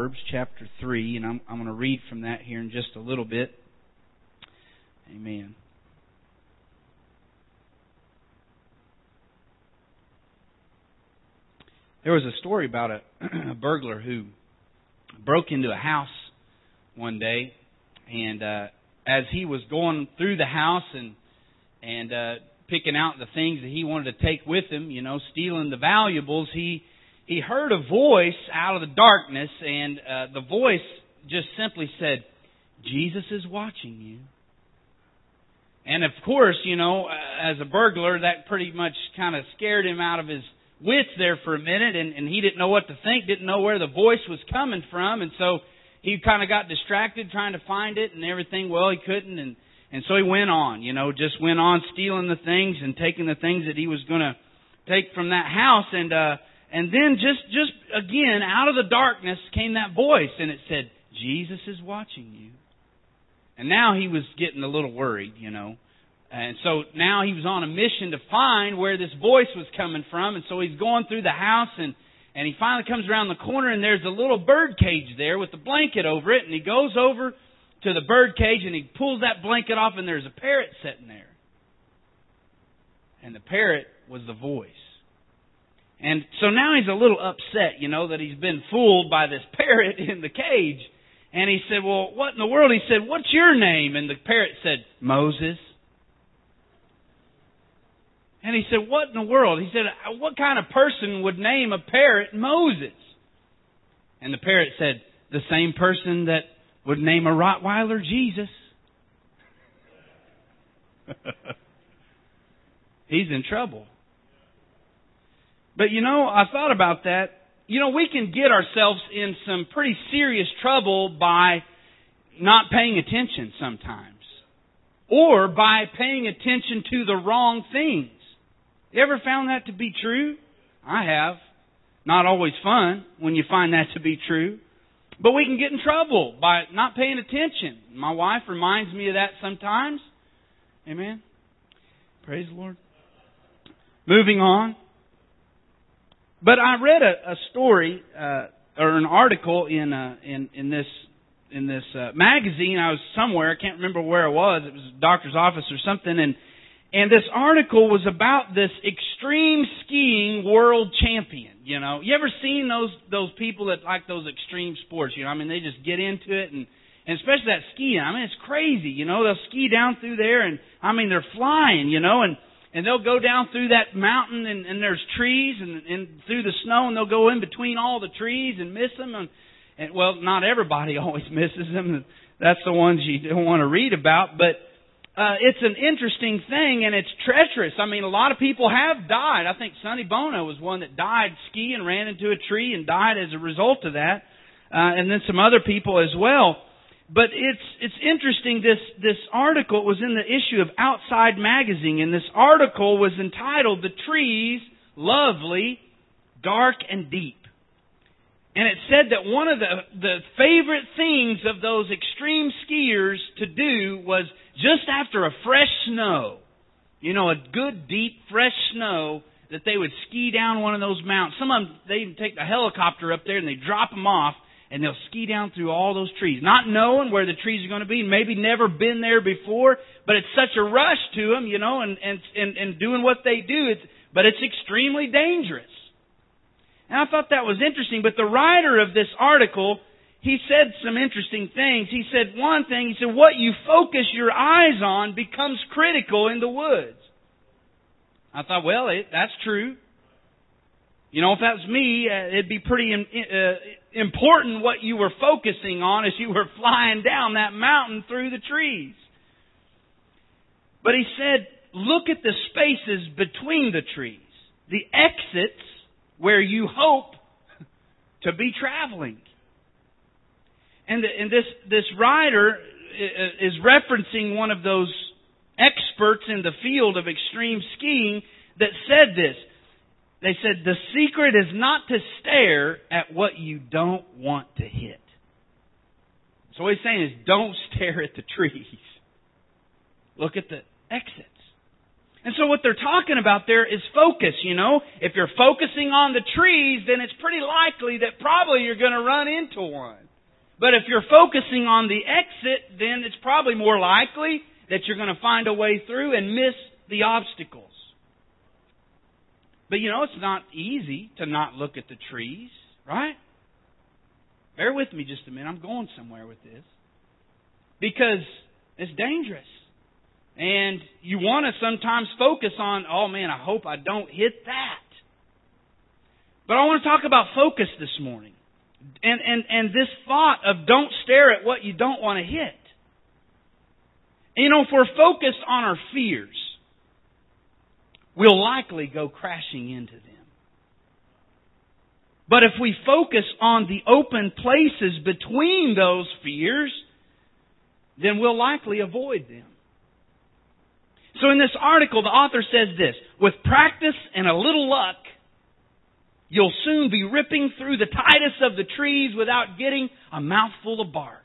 Proverbs chapter 3, and I'm going to read from that here in just a little bit. Amen. There was a story about a burglar who broke into a house one day, and as he was going through the house and picking out the things that he wanted to take with him, stealing the valuables, he heard a voice out of the darkness, and the voice just simply said, "Jesus is watching you." And of course, as a burglar, that pretty much kind of scared him out of his wits there for a minute, and he didn't know what to think, didn't know where the voice was coming from, and so he kind of got distracted trying to find it and everything. Well, he couldn't, and so he went on, just went on stealing the things and taking the things that he was going to take from that house, and then just again, out of the darkness came that voice, and it said, "Jesus is watching you." And now he was getting a little worried, And so now he was on a mission to find where this voice was coming from. And so he's going through the house, and he finally comes around the corner, and there's a little bird cage there with a blanket over it. And he goes over to the bird cage, and he pulls that blanket off, and there's a parrot sitting there. And the parrot was the voice. And so now he's a little upset, that he's been fooled by this parrot in the cage. And he said, "Well, what in the world?" He said, "What's your name?" And the parrot said, "Moses." And he said, "What in the world?" He said, "What kind of person would name a parrot Moses?" And the parrot said, "The same person that would name a Rottweiler Jesus." He's in trouble. But I thought about that. We can get ourselves in some pretty serious trouble by not paying attention sometimes. Or by paying attention to the wrong things. You ever found that to be true? I have. Not always fun when you find that to be true. But we can get in trouble by not paying attention. My wife reminds me of that sometimes. Amen. Praise the Lord. Moving on. But I read a story or an article in this magazine. I was somewhere, I can't remember where it was. It was a doctor's office or something, and this article was about this extreme skiing world champion. You ever seen those people that like those extreme sports? They just get into it, and especially that skiing. It's crazy. They'll ski down through there, and they're flying. And they'll go down through that mountain, and there's trees, and through the snow, and they'll go in between all the trees and miss them. And well, not everybody always misses them. That's the ones you don't want to read about. But it's an interesting thing, and it's treacherous. A lot of people have died. I think Sonny Bono was one that died skiing, ran into a tree, and died as a result of that. And then some other people as well. But it's interesting, this article was in the issue of Outside Magazine, and this article was entitled, "The Trees, Lovely, Dark and Deep." And it said that one of the favorite things of those extreme skiers to do was just after a fresh snow, a good deep fresh snow, that they would ski down one of those mountains. Some of them, they even take the helicopter up there and they drop them off. And they'll ski down through all those trees, not knowing where the trees are going to be, maybe never been there before, but it's such a rush to them, and doing what they do, but it's extremely dangerous. And I thought that was interesting, but the writer of this article, he said some interesting things. He said one thing, he said, what you focus your eyes on becomes critical in the woods. I thought, well, that's true. If that was me, it'd be pretty important what you were focusing on as you were flying down that mountain through the trees. But he said, look at the spaces between the trees, the exits where you hope to be traveling. And this writer is referencing one of those experts in the field of extreme skiing that said this. They said, the secret is not to stare at what you don't want to hit. So what he's saying is, don't stare at the trees. Look at the exits. And so what they're talking about there is focus, you know. If you're focusing on the trees, then it's pretty likely that probably you're going to run into one. But if you're focusing on the exit, then it's probably more likely that you're going to find a way through and miss the obstacles. But you know, it's not easy to not look at the trees, right? Bear with me just a minute. I'm going somewhere with this. Because it's dangerous. And you want to sometimes focus on, oh man, I hope I don't hit that. But I want to talk about focus this morning. And this thought of don't stare at what you don't want to hit. And you know, if we're focused on our fears, we'll likely go crashing into them. But if we focus on the open places between those fears, then we'll likely avoid them. So in this article, the author says this: with practice and a little luck, you'll soon be ripping through the tightest of the trees without getting a mouthful of bark.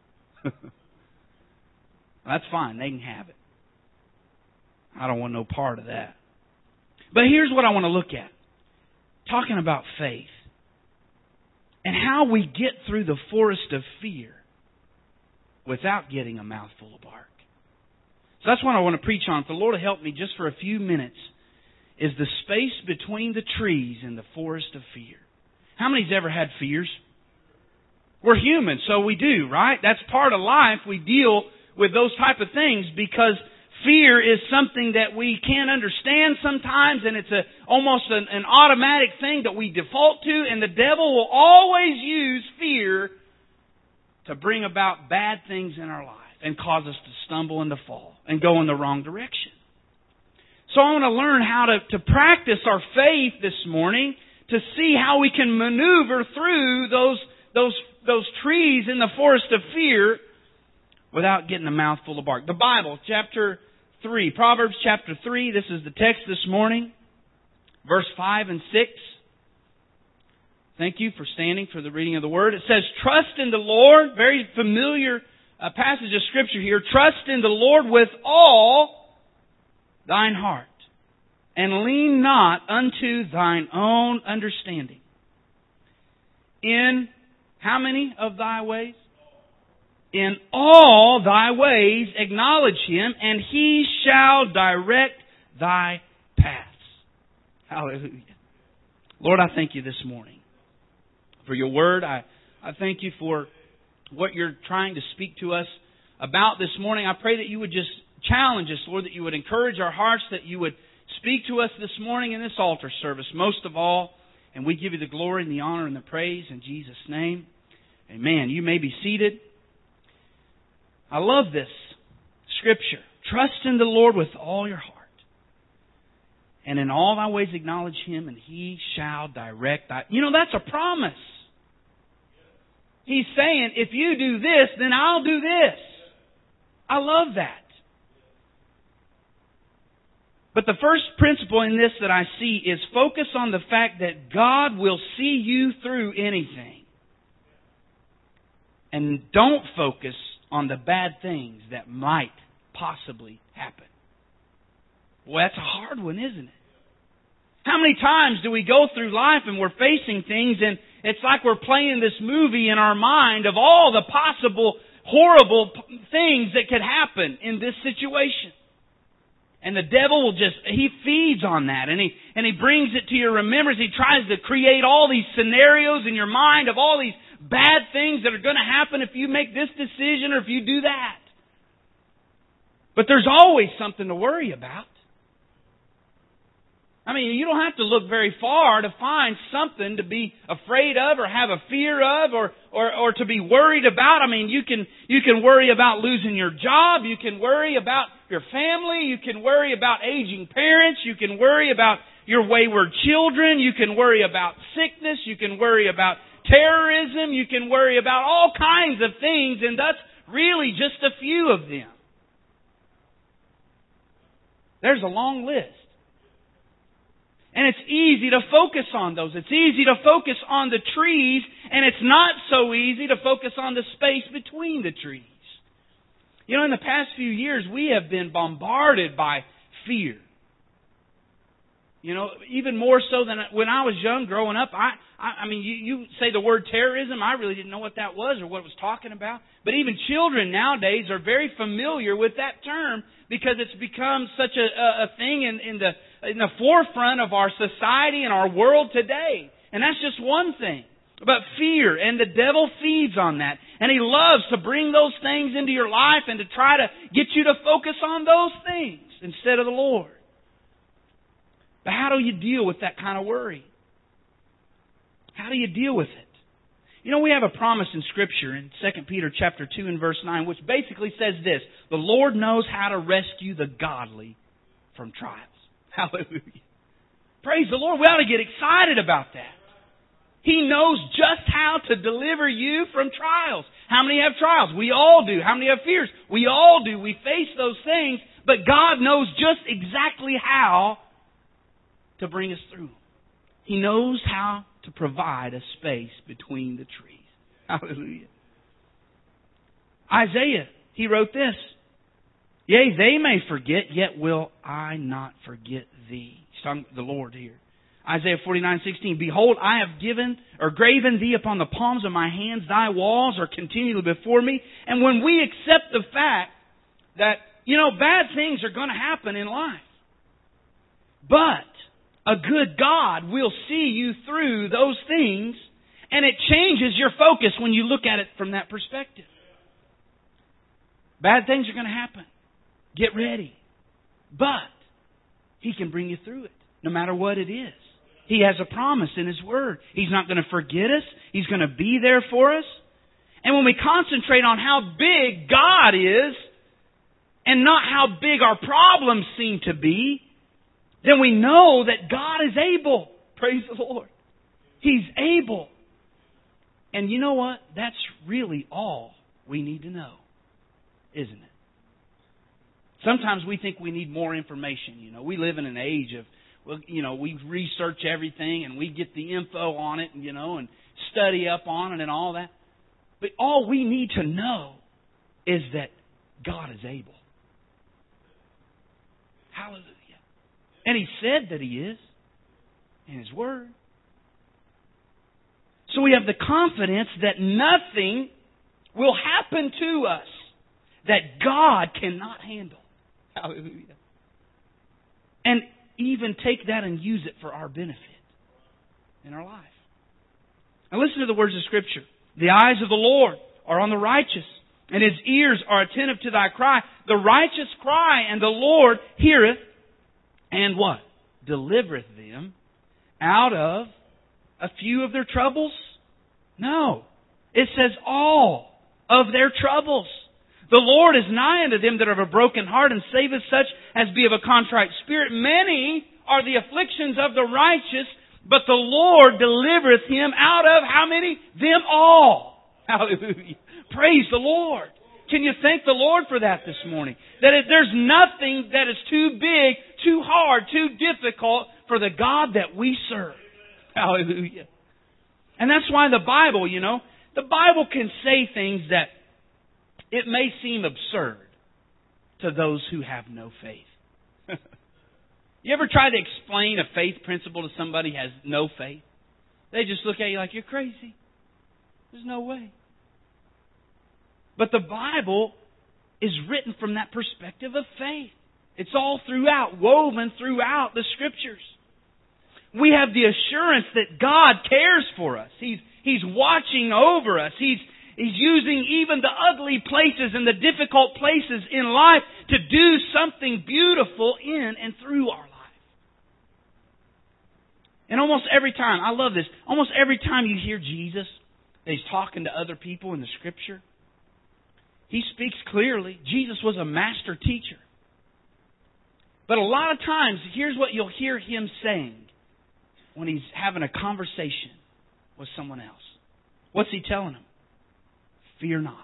That's fine. They can have it. I don't want no part of that. But here's what I want to look at. Talking about faith. And how we get through the forest of fear without getting a mouthful of bark. So that's what I want to preach on. If the Lord will help me just for a few minutes, is the space between the trees in the forest of fear. How many's ever had fears? We're human, so we do, right? That's part of life. We deal with those type of things because fear is something that we can't understand sometimes, and it's almost an automatic thing that we default to, and the devil will always use fear to bring about bad things in our life and cause us to stumble and to fall and go in the wrong direction. So I want to learn how to practice our faith this morning to see how we can maneuver through those trees in the forest of fear without getting a mouthful of bark. The Bible, chapter 3, Proverbs chapter 3, this is the text this morning, verse 5 and 6. Thank you for standing for the reading of the Word. It says, trust in the Lord, very familiar passage of Scripture here. Trust in the Lord with all thine heart, and lean not unto thine own understanding. In how many of thy ways? In all thy ways acknowledge Him, and He shall direct thy paths. Hallelujah. Lord, I thank You this morning for Your Word. I thank You for what You're trying to speak to us about this morning. I pray that You would just challenge us, Lord, that You would encourage our hearts, that You would speak to us this morning in this altar service, most of all. And we give You the glory and the honor and the praise in Jesus' name. Amen. You may be seated. I love this Scripture. Trust in the Lord with all your heart. And in all thy ways acknowledge Him, and He shall direct thy... You know, that's a promise. He's saying, if you do this, then I'll do this. I love that. But the first principle in this that I see is focus on the fact that God will see you through anything. And don't focus on the bad things that might possibly happen. Well, that's a hard one, isn't it? How many times do we go through life and we're facing things and it's like we're playing this movie in our mind of all the possible horrible things that could happen in this situation. And the devil will he feeds on that and he brings it to your remembrance. He tries to create all these scenarios in your mind of all these bad things that are going to happen if you make this decision or if you do that. But there's always something to worry about. I mean, you don't have to look very far to find something to be afraid of or have a fear of or to be worried about. I mean, you can worry about losing your job. You can worry about your family. You can worry about aging parents. You can worry about your wayward children. You can worry about sickness. You can worry about terrorism. You can worry about all kinds of things, and that's really just a few of them. There's a long list. And it's easy to focus on those. It's easy to focus on the trees, and it's not so easy to focus on the space between the trees. You know, in the past few years, we have been bombarded by fear. You know, even more so than when I was young growing up. I mean, you say the word terrorism, I really didn't know what that was or what it was talking about. But even children nowadays are very familiar with that term because it's become such a thing in the forefront of our society and our world today. And that's just one thing. But fear, and the devil feeds on that. And he loves to bring those things into your life and to try to get you to focus on those things instead of the Lord. But how do you deal with that kind of worry? How do you deal with it? You know, we have a promise in Scripture in 2 Peter chapter 2 and verse 9, which basically says this: the Lord knows how to rescue the godly from trials. Hallelujah. Praise the Lord. We ought to get excited about that. He knows just how to deliver you from trials. How many have trials? We all do. How many have fears? We all do. We face those things, but God knows just exactly how to bring us through. He knows how to provide a space between the trees. Hallelujah. Isaiah, he wrote this: yea, they may forget, yet will I not forget thee. He's talking to the Lord here. Isaiah 49:16, behold, I have graven thee upon the palms of my hands. Thy walls are continually before me. And when we accept the fact that, bad things are going to happen in life, but a good God will see you through those things, and it changes your focus when you look at it from that perspective. Bad things are going to happen. Get ready. But He can bring you through it, no matter what it is. He has a promise in His Word. He's not going to forget us. He's going to be there for us. And when we concentrate on how big God is, and not how big our problems seem to be, then we know that God is able. Praise the Lord. He's able. And you know what? That's really all we need to know, isn't it? Sometimes we think we need more information. We live in an age of, we research everything and we get the info on it, and study up on it and all that. But all we need to know is that God is able. Hallelujah. And He said that He is in His Word. So we have the confidence that nothing will happen to us that God cannot handle. Hallelujah. And even take that and use it for our benefit in our life. Now listen to the words of Scripture. The eyes of the Lord are on the righteous, and His ears are attentive to thy cry. The righteous cry, and the Lord heareth, and what? Delivereth them out of a few of their troubles? No. It says all of their troubles. The Lord is nigh unto them that are of a broken heart, and saveth such as be of a contrite spirit. Many are the afflictions of the righteous, but the Lord delivereth him out of how many? Them all. Hallelujah. Praise the Lord. Can you thank the Lord for that this morning? That there's nothing that is too big, too hard, too difficult for the God that we serve. Hallelujah. And that's why the Bible, the Bible can say things that it may seem absurd to those who have no faith. You ever try to explain a faith principle to somebody who has no faith? They just look at you like you're crazy. There's no way. But the Bible is written from that perspective of faith. It's all throughout, woven throughout the Scriptures. We have the assurance that God cares for us. He's watching over us. He's using even the ugly places and the difficult places in life to do something beautiful in and through our life. And almost every time, I love this, almost every time you hear Jesus, that He's talking to other people in the Scripture, He speaks clearly. Jesus was a master teacher. But a lot of times, here's what you'll hear Him saying when He's having a conversation with someone else. What's He telling them? Fear not.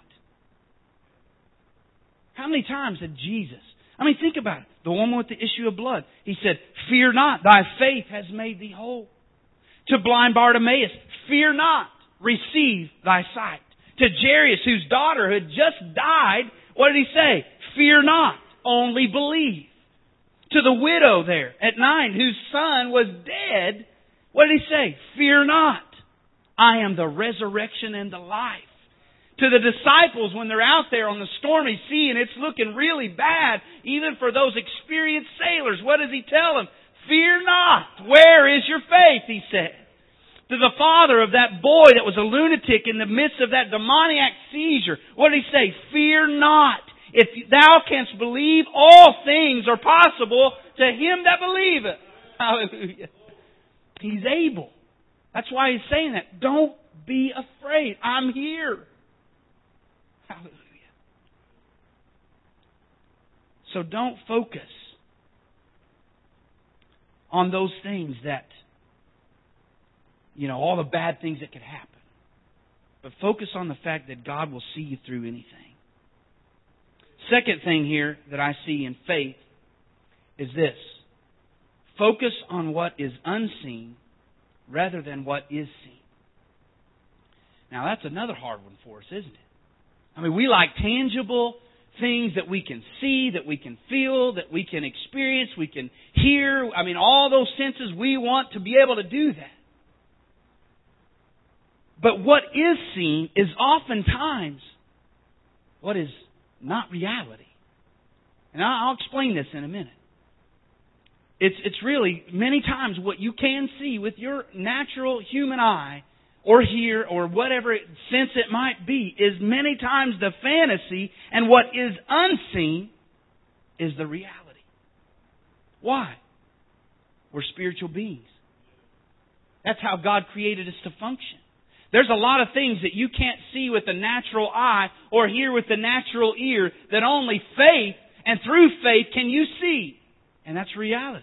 How many times did Jesus... think about it. The woman with the issue of blood. He said, fear not, thy faith has made thee whole. To blind Bartimaeus, fear not, receive thy sight. To Jairus, whose daughter had just died, what did He say? Fear not, only believe. To the widow there at 9, whose son was dead, what did He say? Fear not. I am the resurrection and the life. To the disciples when they're out there on the stormy sea and it's looking really bad, even for those experienced sailors, what does He tell them? Fear not. Where is your faith? He said. To the father of that boy that was a lunatic in the midst of that demoniac seizure, what did He say? Fear not. If thou canst believe, all things are possible to him that believeth. Hallelujah. He's able. That's why He's saying that. Don't be afraid. I'm here. Hallelujah. So don't focus on those things that, all the bad things that could happen. But focus on the fact that God will see you through anything. Second thing here that I see in faith is this. Focus on what is unseen rather than what is seen. Now that's another hard one for us, isn't it? I mean, we like tangible things that we can see, that we can feel, that we can experience, we can hear. I mean, all those senses, we want to be able to do that. But what is seen is oftentimes what is not reality. And I'll explain this in a minute. It's really many times what you can see with your natural human eye or hear or whatever sense it might be is many times the fantasy, and what is unseen is the reality. Why? We're spiritual beings. That's how God created us to function. There's a lot of things that you can't see with the natural eye or hear with the natural ear that only faith and through faith can you see. And that's reality.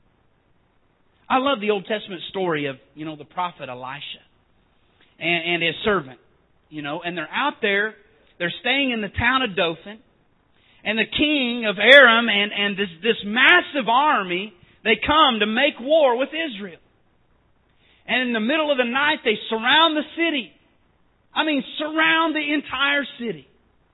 I love the Old Testament story of, the prophet Elisha and his servant. And they're out there, they're staying in the town of Dothan. And the king of Aram and this massive army, they come to make war with Israel. And in the middle of the night, they surround the city. I mean, surround the entire city.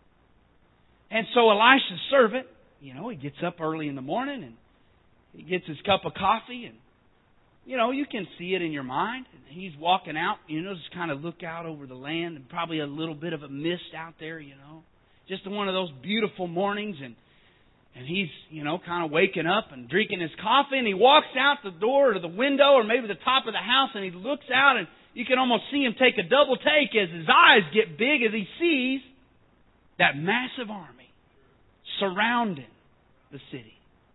And so Elisha's servant, he gets up early in the morning and he gets his cup of coffee and, you can see it in your mind. He's walking out, just kind of look out over the land and probably a little bit of a mist out there, Just one of those beautiful mornings and he's, kind of waking up and drinking his coffee and he walks out the door to the window or maybe the top of the house and he looks out and you can almost see him take a double take as his eyes get big as he sees that massive army surrounding the city.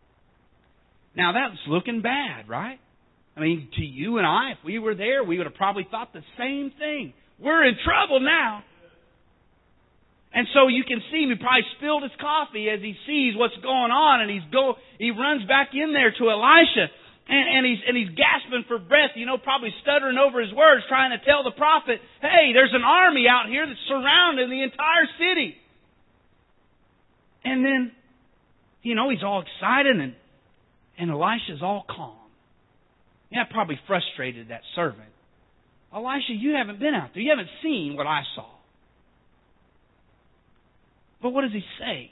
Now that's looking bad, right? I mean, to you and I, if we were there, we would have probably thought the same thing. We're in trouble now. And so you can see him, he probably spilled his coffee as he sees what's going on, and he runs back in there to Elisha, and he's gasping for breath, probably stuttering over his words, trying to tell the prophet, hey, there's an army out here that's surrounding the entire city. And then, he's all excited, and Elisha's all calm. Yeah, that probably frustrated that servant. Elisha, you haven't been out there. You haven't seen what I saw. But what does he say?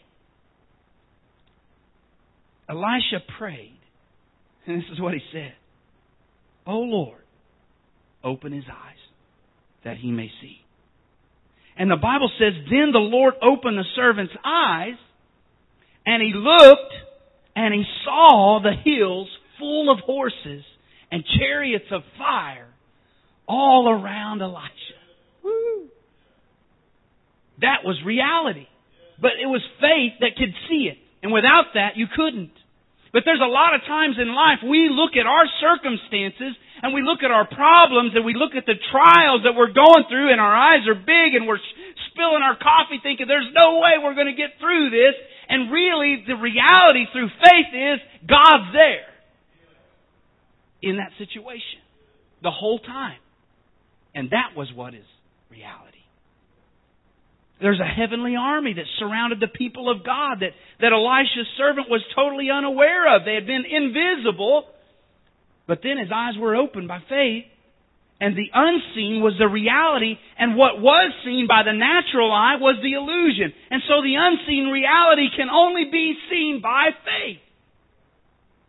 Elisha prayed. And this is what he said. O Lord, open his eyes that he may see. And the Bible says, then the Lord opened the servant's eyes, and he looked, and he saw the hills full of horses and chariots of fire all around Elisha. Woo! That was reality. But it was faith that could see it. And without that, you couldn't. But there's a lot of times in life we look at our circumstances and we look at our problems and we look at the trials that we're going through and our eyes are big and we're spilling our coffee thinking there's no way we're going to get through this. And really the reality through faith is God's there in that situation the whole time. And that was what is reality. There's a heavenly army that surrounded the people of God that Elisha's servant was totally unaware of. They had been invisible, but then his eyes were opened by faith, and the unseen was the reality, and what was seen by the natural eye was the illusion. And so the unseen reality can only be seen by faith.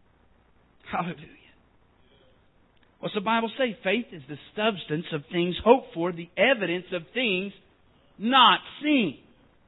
Hallelujah. What's the Bible say? Faith is the substance of things hoped for, the evidence of things not seen.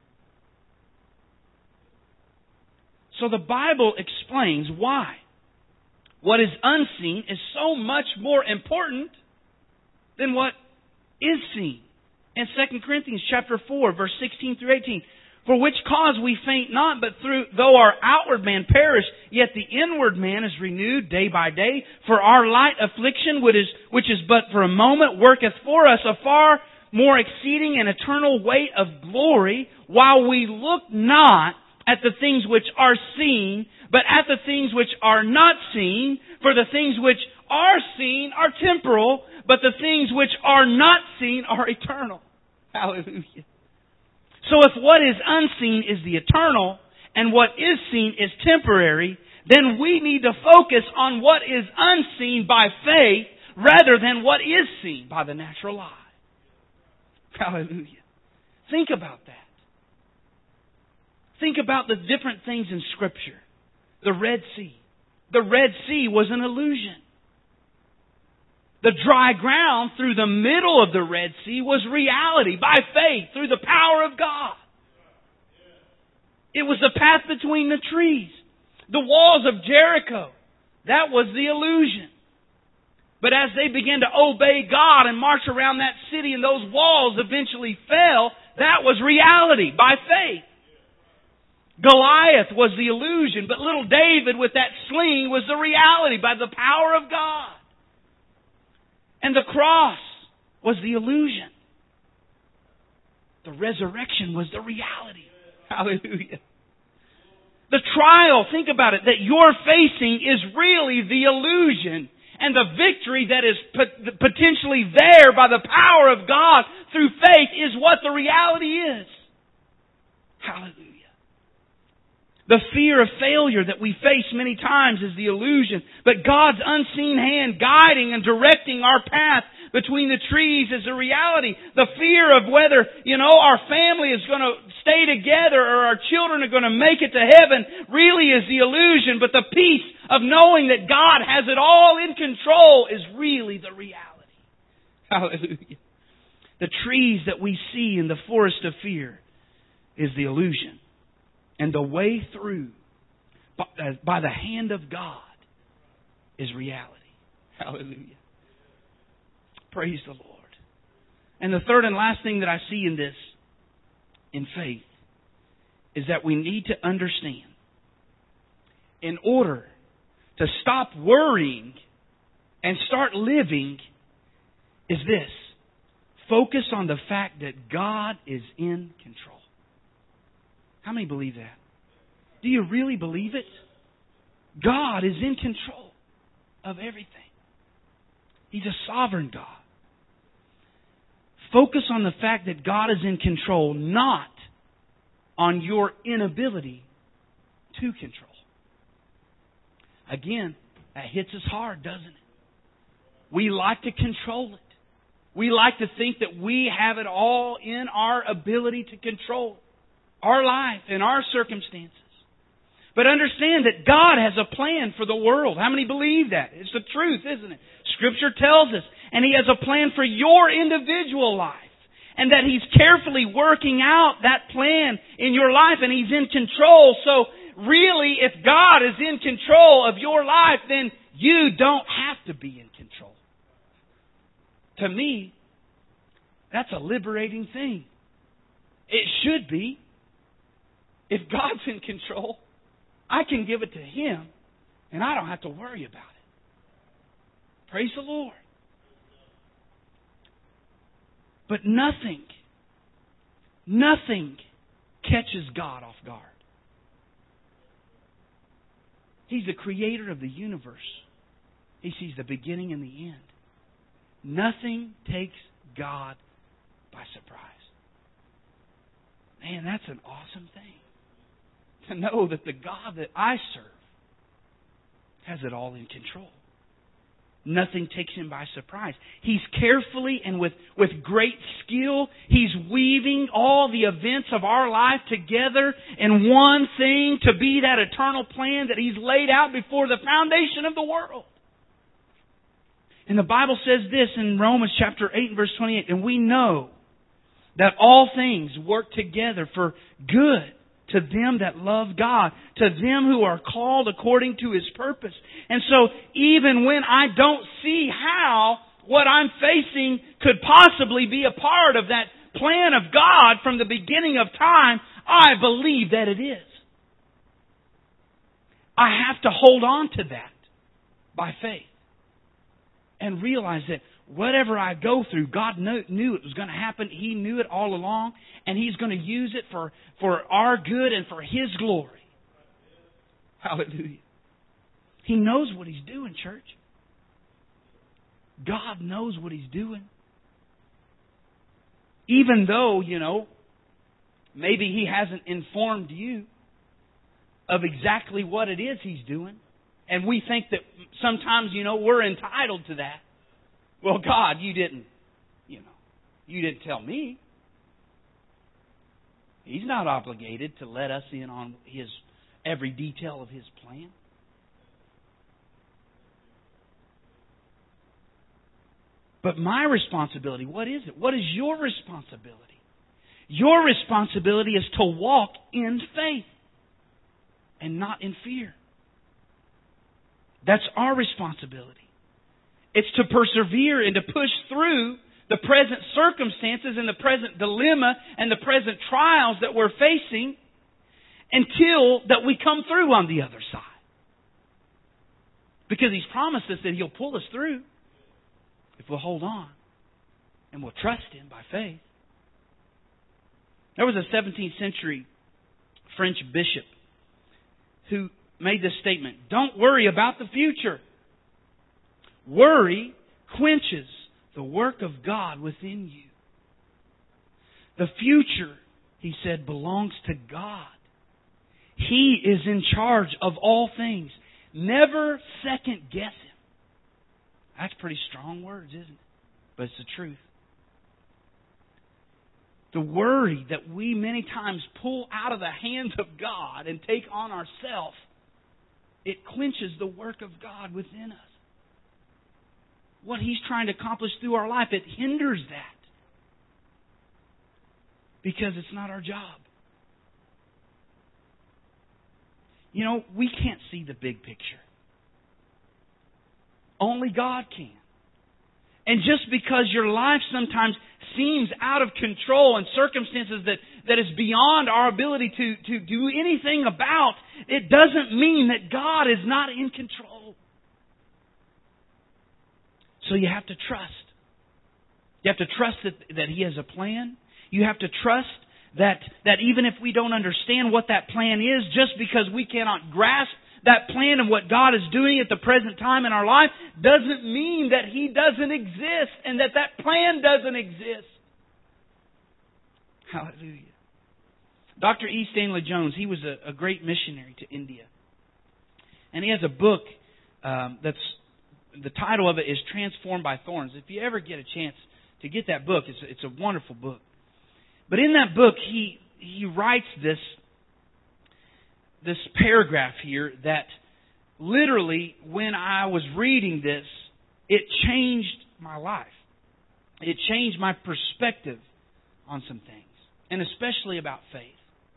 So the Bible explains why what is unseen is so much more important than what is seen. In 2 Corinthians chapter 4, verse 16 through 18, for which cause we faint not, but though our outward man perish, yet the inward man is renewed day by day. For our light affliction, which is but for a moment, worketh for us a far more exceeding and eternal weight of glory, while we look not at the things which are seen, but at the things which are not seen. For the things which are seen are temporal, but the things which are not seen are eternal. Hallelujah. So if what is unseen is the eternal, and what is seen is temporary, then we need to focus on what is unseen by faith rather than what is seen by the natural eye. Hallelujah. Think about that. Think about the different things in Scripture. The Red Sea. The Red Sea was an illusion. The dry ground through the middle of the Red Sea was reality by faith through the power of God. It was the path between the trees. The walls of Jericho. That was the illusion. But as they began to obey God and march around that city and those walls eventually fell, that was reality by faith. Goliath was the illusion, but little David with that sling was the reality by the power of God. And the cross was the illusion. The resurrection was the reality. Hallelujah. The trial, think about it, that you're facing is really the illusion. And the victory that is potentially there by the power of God through faith is what the reality is. Hallelujah. The fear of failure that we face many times is the illusion. But God's unseen hand guiding and directing our path between the trees is the reality. The fear of whether, our family is going to stay together or our children are going to make it to heaven really is the illusion. But the peace of knowing that God has it all in control is really the reality. Hallelujah. The trees that we see in the forest of fear is the illusion. And the way through, by the hand of God, is reality. Hallelujah. Praise the Lord. And the third and last thing that I see in this, in faith, is that we need to understand, in order to stop worrying and start living, is this. Focus on the fact that God is in control. How many believe that? Do you really believe it? God is in control of everything. He's a sovereign God. Focus on the fact that God is in control, not on your inability to control. Again, that hits us hard, doesn't it? We like to control it. We like to think that we have it all in our ability to control our life and our circumstances. But understand that God has a plan for the world. How many believe that? It's the truth, isn't it? Scripture tells us. And He has a plan for your individual life. And that He's carefully working out that plan in your life. And He's in control. So really, if God is in control of your life, then you don't have to be in control. To me, that's a liberating thing. It should be. If God's in control, I can give it to Him and I don't have to worry about it. Praise the Lord. But nothing catches God off guard. He's the creator of the universe. He sees the beginning and the end. Nothing takes God by surprise. Man, that's an awesome thing. To know that the God that I serve has it all in control. Nothing takes Him by surprise. He's carefully and with great skill, He's weaving all the events of our life together in one thing to be that eternal plan that He's laid out before the foundation of the world. And the Bible says this in Romans chapter 8 and verse 28, and we know that all things work together for good to them that love God, to them who are called according to His purpose. And so, even when I don't see how what I'm facing could possibly be a part of that plan of God from the beginning of time, I believe that it is. I have to hold on to that by faith and realize that whatever I go through, God knew it was going to happen. He knew it all along. And He's going to use it for our good and for His glory. Hallelujah. He knows what He's doing, church. God knows what He's doing. Even though, maybe He hasn't informed you of exactly what it is He's doing. And we think that sometimes, we're entitled to that. Well, God, you didn't tell me. He's not obligated to let us in on every detail of His plan. But my responsibility, what is it? What is your responsibility? Your responsibility is to walk in faith and not in fear. That's our responsibility. It's to persevere and to push through the present circumstances and the present dilemma and the present trials that we're facing until that we come through on the other side. Because He's promised us that He'll pull us through if we'll hold on and we'll trust Him by faith. There was a 17th century French bishop who made this statement: don't worry about the future. Worry quenches the work of God within you. The future, he said, belongs to God. He is in charge of all things. Never second guess Him. That's pretty strong words, isn't it? But it's the truth. The worry that we many times pull out of the hands of God and take on ourselves, it quenches the work of God within us. What He's trying to accomplish through our life, it hinders that. Because it's not our job. We can't see the big picture. Only God can. And just because your life sometimes seems out of control and circumstances that is beyond our ability to do anything about, it doesn't mean that God is not in control. So you have to trust. You have to trust that He has a plan. You have to trust that even if we don't understand what that plan is, just because we cannot grasp that plan and what God is doing at the present time in our life, doesn't mean that He doesn't exist and that plan doesn't exist. Hallelujah. Dr. E. Stanley Jones, he was a great missionary to India. And he has a book the title of it is Transformed by Thorns. If you ever get a chance to get that book, it's a wonderful book. But in that book, he writes this paragraph here that literally, when I was reading this, it changed my life. It changed my perspective on some things, and especially about faith.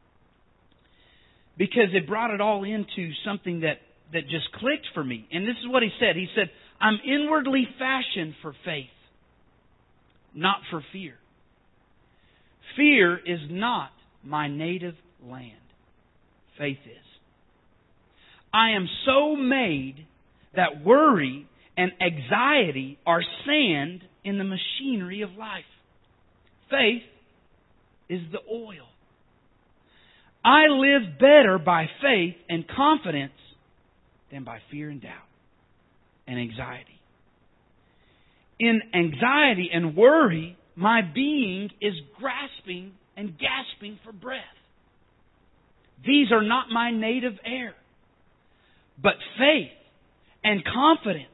Because it brought it all into something that just clicked for me. And this is what he said. He said, I'm inwardly fashioned for faith, not for fear. Fear is not my native land. Faith is. I am so made that worry and anxiety are sand in the machinery of life. Faith is the oil. I live better by faith and confidence than by fear and doubt and anxiety. In anxiety and worry, my being is grasping and gasping for breath. These are not my native air. But faith and confidence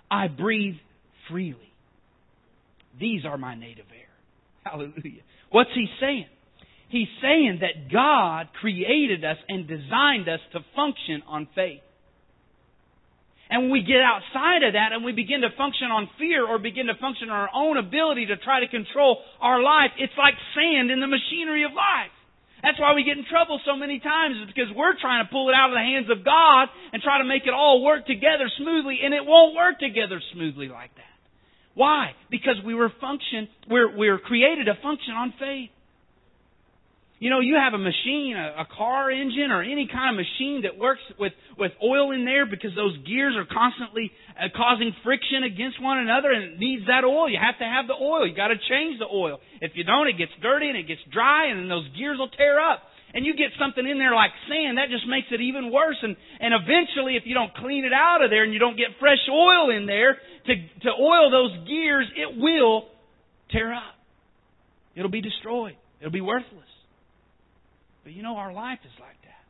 I breathe freely. These are my native air. Hallelujah. What's He saying? He's saying that God created us and designed us to function on faith. And when we get outside of that and we begin to function on fear or begin to function on our own ability to try to control our life, it's like sand in the machinery of life. That's why we get in trouble so many times, is because we're trying to pull it out of the hands of God and try to make it all work together smoothly, and it won't work together smoothly like that. Why? Because we're created to function on faith. You know, you have a machine, a car engine, or any kind of machine that works with oil in there because those gears are constantly causing friction against one another, and it needs that oil. You have to have the oil. You got to change the oil. If you don't, it gets dirty and it gets dry, and then those gears will tear up. And you get something in there like sand, that just makes it even worse. And eventually, if you don't clean it out of there and you don't get fresh oil in there to oil those gears, it will tear up. It'll be destroyed. It'll be worthless. But you know, our life is like that.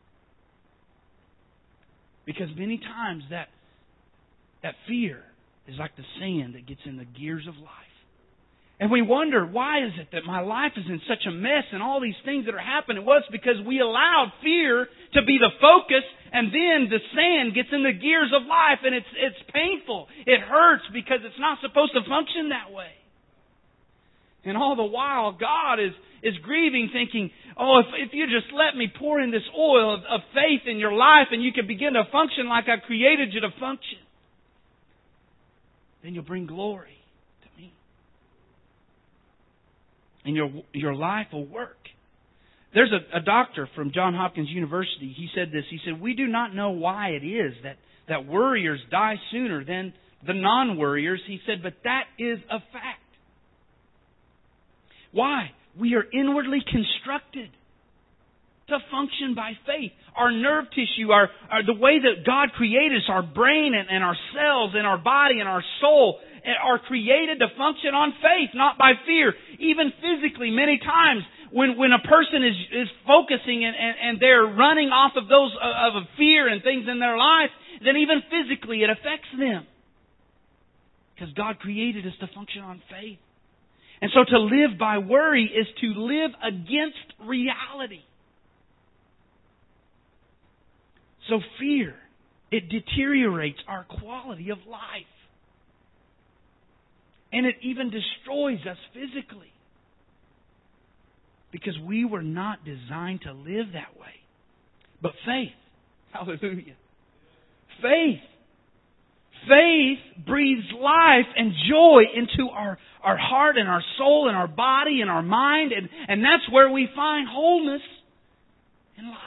Because many times that fear is like the sand that gets in the gears of life. And we wonder, why is it that my life is in such a mess and all these things that are happening? Well, it's because we allowed fear to be the focus, and then the sand gets in the gears of life, and it's painful. It hurts because it's not supposed to function that way. And all the while, God is grieving, thinking, oh, if you just let me pour in this oil of faith in your life and you can begin to function like I created you to function, then you'll bring glory to me. And your life will work. There's a doctor from Johns Hopkins University. He said this. He said, we do not know why it is that worriers die sooner than the non-worriers. He said, but that is a fact. Why? We are inwardly constructed to function by faith. Our nerve tissue, the way that God created us, our brain and our cells and our body and our soul are created to function on faith, not by fear. Even physically, many times when a person is focusing and they're running off of those of fear and things in their life, then even physically it affects them. Because God created us to function on faith. And so to live by worry is to live against reality. So fear, it deteriorates our quality of life. And it even destroys us physically. Because we were not designed to live that way. But faith, hallelujah, Faith breathes life and joy into our heart and our soul and our body and our mind. And that's where we find wholeness in life.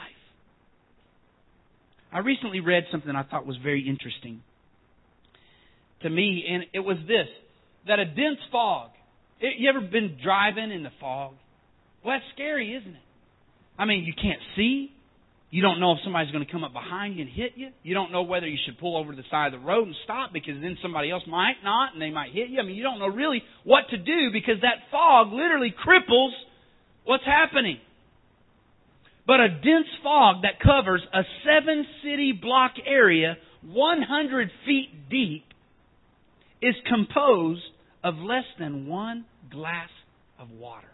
I recently read something I thought was very interesting to me. And it was this, that a dense fog. You ever been driving in the fog? Well, that's scary, isn't it? I mean, you can't see. You don't know if somebody's going to come up behind you and hit you. You don't know whether you should pull over to the side of the road and stop, because then somebody else might not and they might hit you. I mean, you don't know really what to do because that fog literally cripples what's happening. But a dense fog that covers a 7-city block area 100 feet deep is composed of less than 1 glass of water.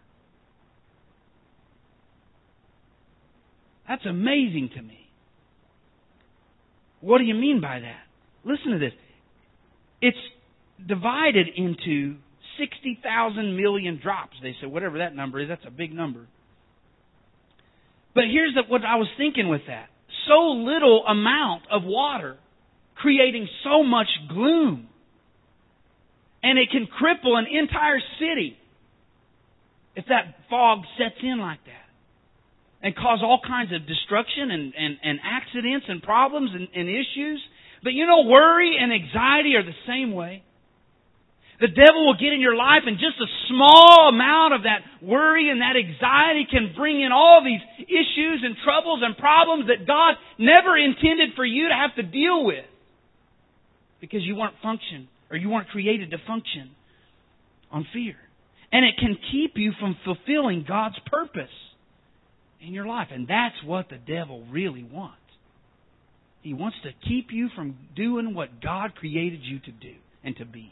That's amazing to me. What do you mean by that? Listen to this. It's divided into 60,000 million drops. They say, whatever that number is, that's a big number. But here's what I was thinking with that. So little amount of water creating so much gloom. And it can cripple an entire city if that fog sets in like that. And cause all kinds of destruction and accidents and problems and issues. But you know, worry and anxiety are the same way. The devil will get in your life, and just a small amount of that worry and that anxiety can bring in all these issues and troubles and problems that God never intended for you to have to deal with. Because you weren't created to function on fear. And it can keep you from fulfilling God's purpose in your life. And that's what the devil really wants. He wants to keep you from doing what God created you to do. and to be.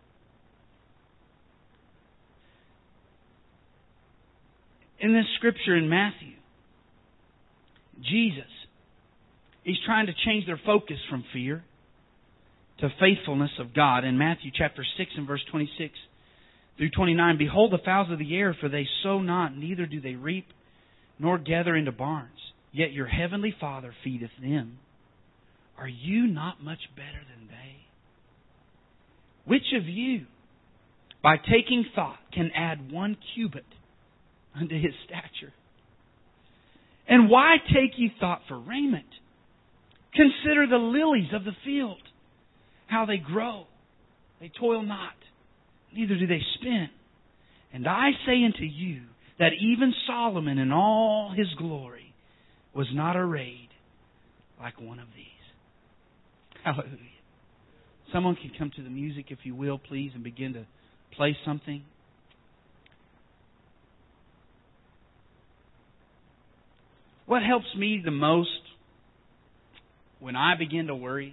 In this scripture in Matthew, Jesus, He's trying to change their focus from fear to faithfulness of God. In Matthew chapter 6 and verse 26 through 29, "Behold the fowls of the air, for they sow not, neither do they reap, nor gather into barns. Yet your heavenly Father feedeth them. Are you not much better than they? Which of you, by taking thought, can add 1 cubit unto his stature? And why take ye thought for raiment? Consider the lilies of the field, how they grow. They toil not, neither do they spin. And I say unto you, that even Solomon in all his glory was not arrayed like one of these." Hallelujah. Someone can come to the music, if you will, please, and begin to play something. What helps me the most when I begin to worry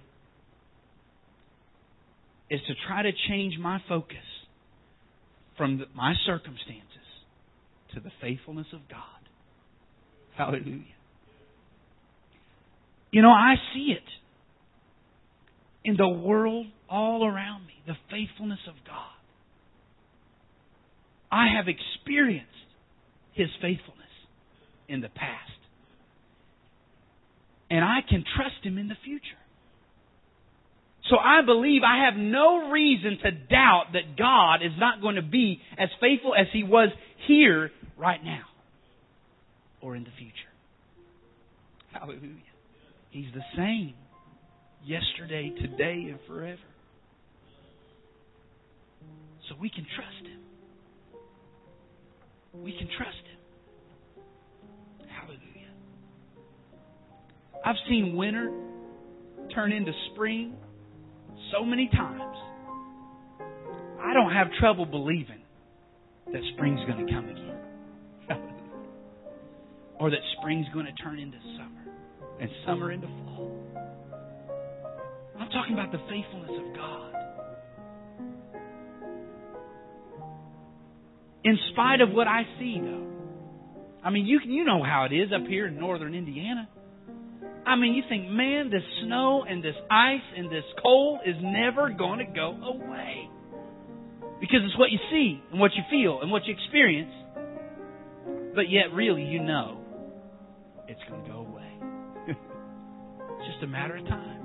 is to try to change my focus from my circumstances to the faithfulness of God. Hallelujah. You know, I see it in the world all around me, the faithfulness of God. I have experienced His faithfulness in the past. And I can trust Him in the future. So I believe I have no reason to doubt that God is not going to be as faithful as He was here right now or in the future. Hallelujah. He's the same yesterday, today, and forever. So we can trust Him. We can trust Him. Hallelujah. I've seen winter turn into spring so many times. I don't have trouble believing that spring's going to come again. Or that spring's going to turn into summer and summer into fall. I'm talking about the faithfulness of God. In spite of what I see, though. I mean, you know how it is up here in northern Indiana. I mean, you think, man, this snow and this ice and this cold is never going to go away. Because it's what you see and what you feel and what you experience. But yet, really, you know it's going to go away. It's just a matter of time.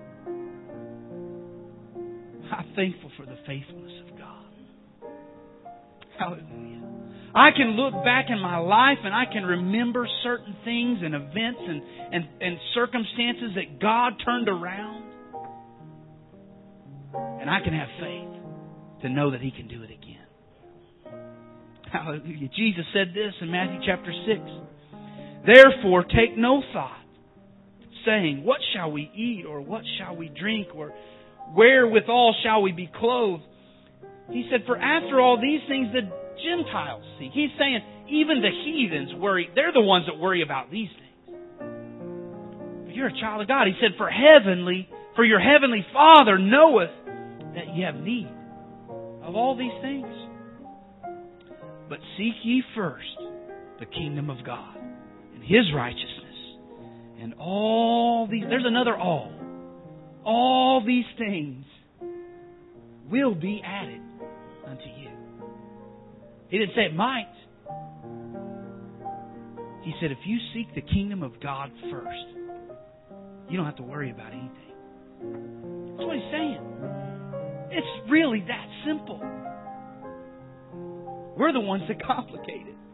I'm thankful for the faithfulness of God. Hallelujah. I can look back in my life and I can remember certain things and events and circumstances that God turned around. And I can have faith to know that He can do it again. Hallelujah. Jesus said this in Matthew chapter 6. "Therefore take no thought, saying, what shall we eat, or what shall we drink, or wherewithal shall we be clothed? He said, for after all these things the Gentiles seek." He's saying even the heathens worry. They're the ones that worry about these things. But you're a child of God. He said, for your heavenly Father knoweth that ye have need of all these things. But seek ye first the kingdom of God and His righteousness, and all these, there's another all these things will be added unto you. He didn't say it might. He said if you seek the kingdom of God first, you don't have to worry about anything. That's what He's saying. It's really that simple. We're the ones that complicate it.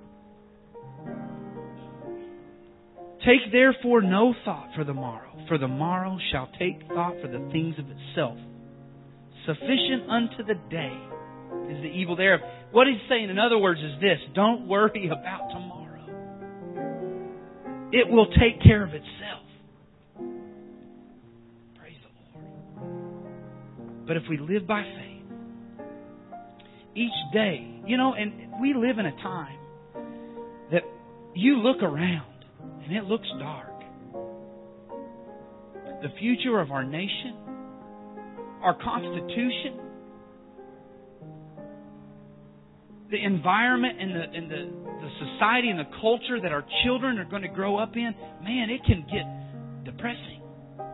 "Take therefore no thought for the morrow shall take thought for the things of itself. Sufficient unto the day is the evil thereof." What He's saying, in other words, is this: don't worry about tomorrow. It will take care of itself. Praise the Lord. But if we live by faith, each day, and we live in a time that you look around and it looks dark. The future of our nation, our Constitution, the environment and the society and the culture that our children are going to grow up in, man, it can get depressing.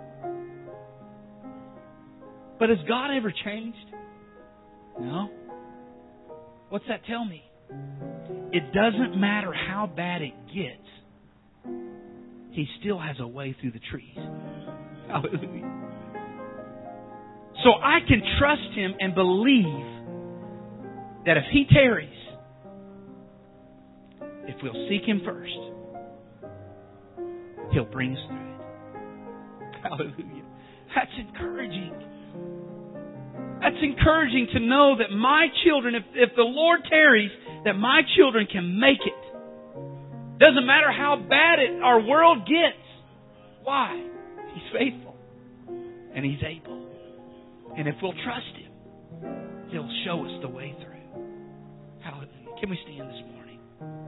But has God ever changed? No. What's that tell me? It doesn't matter how bad it gets. He still has a way through the trees. Hallelujah. So I can trust Him and believe that if He tarries, if we'll seek Him first, He'll bring us through it. Hallelujah. That's encouraging. That's encouraging to know that my children, if the Lord tarries, that my children can make it. Doesn't matter how bad our world gets. Why? He's faithful. And He's able. And if we'll trust Him, He'll show us the way through. Hallelujah. Can we stand this morning?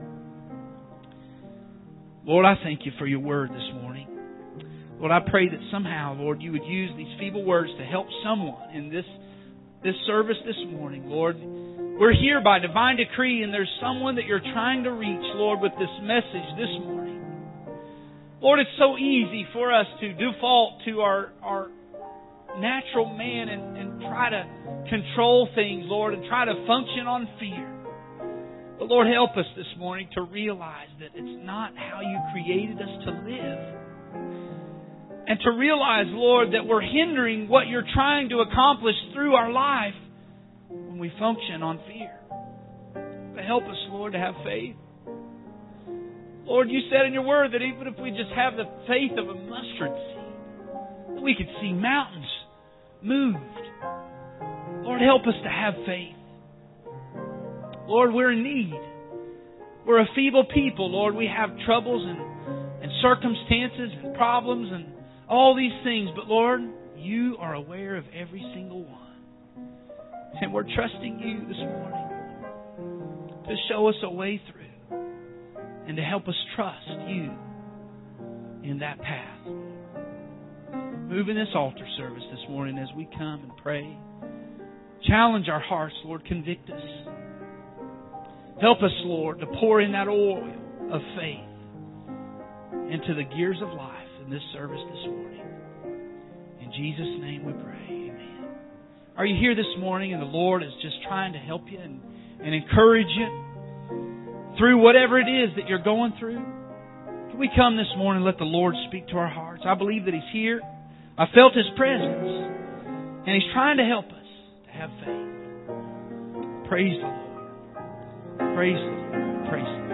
Lord, I thank You for Your word this morning. Lord, I pray that somehow, Lord, You would use these feeble words to help someone in this service this morning, Lord. We're here by divine decree, and there's someone that You're trying to reach, Lord, with this message this morning. Lord, it's so easy for us to default to our natural man and try to control things, Lord, and try to function on fear. But Lord, help us this morning to realize that it's not how You created us to live. And to realize, Lord, that we're hindering what You're trying to accomplish through our life when we function on fear. But help us, Lord, to have faith. Lord, You said in Your word that even if we just have the faith of a mustard seed, that we could see mountains moved. Lord, help us to have faith. Lord, we're in need. We're a feeble people, Lord. We have troubles and circumstances and problems and all these things. But Lord, You are aware of every single one. And we're trusting You this morning to show us a way through and to help us trust You in that path. Move in this altar service this morning as we come and pray. Challenge our hearts, Lord. Convict us. Help us, Lord, to pour in that oil of faith into the gears of life in this service this morning. In Jesus' name we pray. Amen. Are you here this morning and the Lord is just trying to help you and encourage you through whatever it is that you're going through? Can we come this morning and let the Lord speak to our hearts? I believe that He's here. I felt His presence. And He's trying to help us to have faith. Praise the Lord. Praise the Lord. Praise the Lord.